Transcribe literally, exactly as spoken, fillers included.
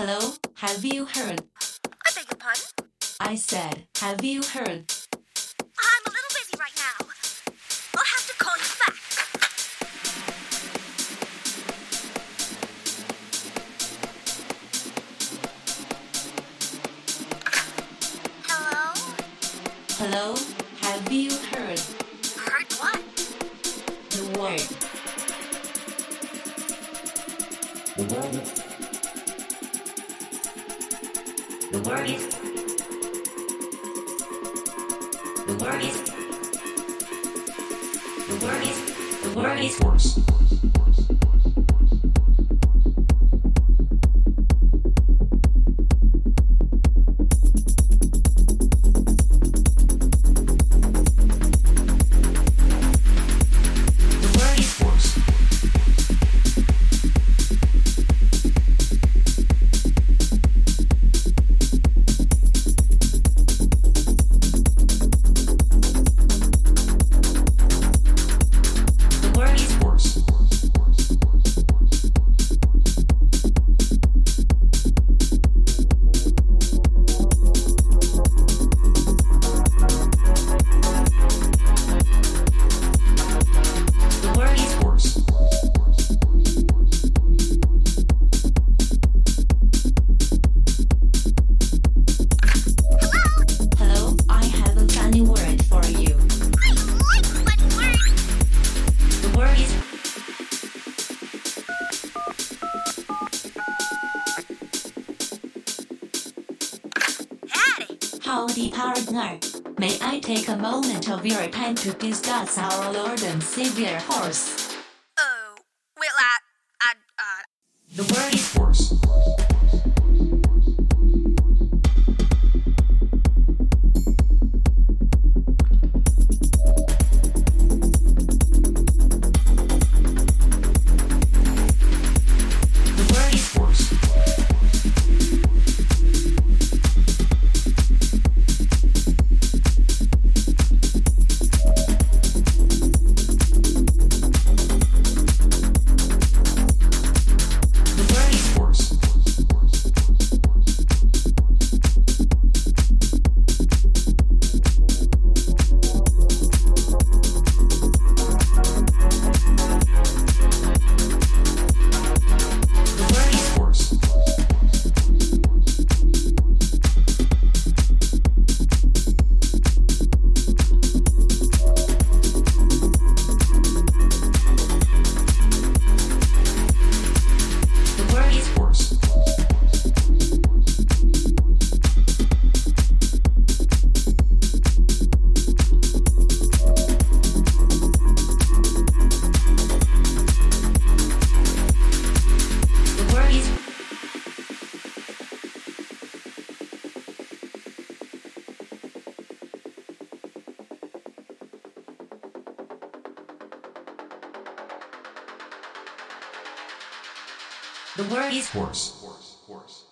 Hello, have you heard? I beg your pardon? I said, have you heard? I'm a little busy right now. I'll have to call you back. Hello? Hello, have you heard? Heard what? The word. The word is. The word is. The word is. The word is. The word is force. Howdy partner, may I take a moment of your time to discuss our Lord and Savior horse? Oh, well, I, I, uh... The word is horse. The word is horse. Horse, horse.